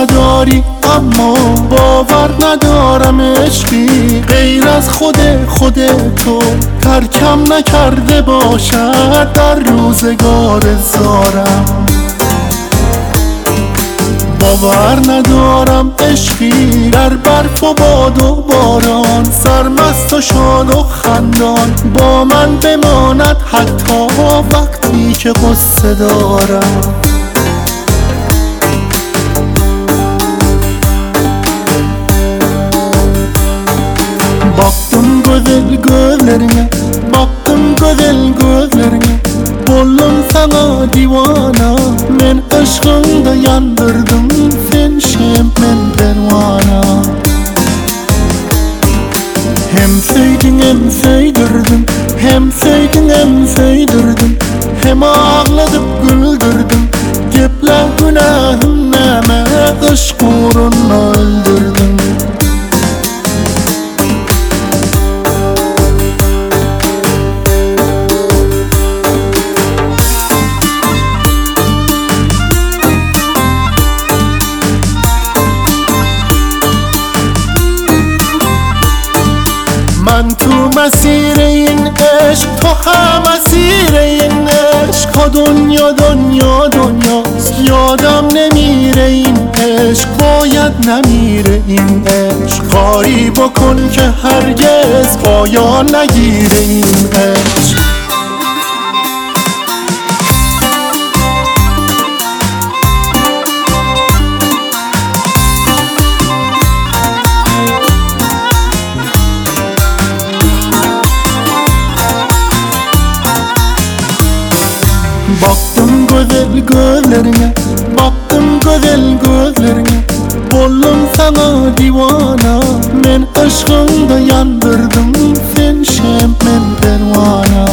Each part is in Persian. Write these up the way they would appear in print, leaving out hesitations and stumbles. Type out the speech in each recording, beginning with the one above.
نداری اما باور ندارم عشقی غیر از خود تو ترکم نکرده باشد در روزگار زارم. باور ندارم عشقی در برف و باد و باران سرمست و شاد و خندان با من بماند حتی وقتی که غصه دارم. Baktım gözlerine, baktım gözlerine Oldum sana divana, men aşkında yandırdım sen şemmen pervana. Hem sevdin hem sevdirdin, hem sevdin hem sevdirdin, hem ağladıp güldürdün. Gepler günahım neme, aşk uğruna öldürdün. من تو مسیر این عشق تو هم اسیر این عشق ها دنیا دنیاست یادم نمیره این عشق باید نمیره این عشق کاری بکن که هرگز پایان نگیره این عشق. Baktım gözlerine, baktım gözlerine Oldum sana divana, men aşkında yandırdım sen şemmen pervana.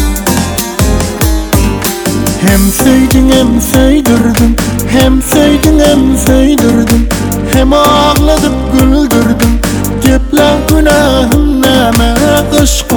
Hem sevdin hem sevdirdin, hem sevdin hem sevdirdin, hem ağladıp güldürdün. Gepler günahım neme, aşk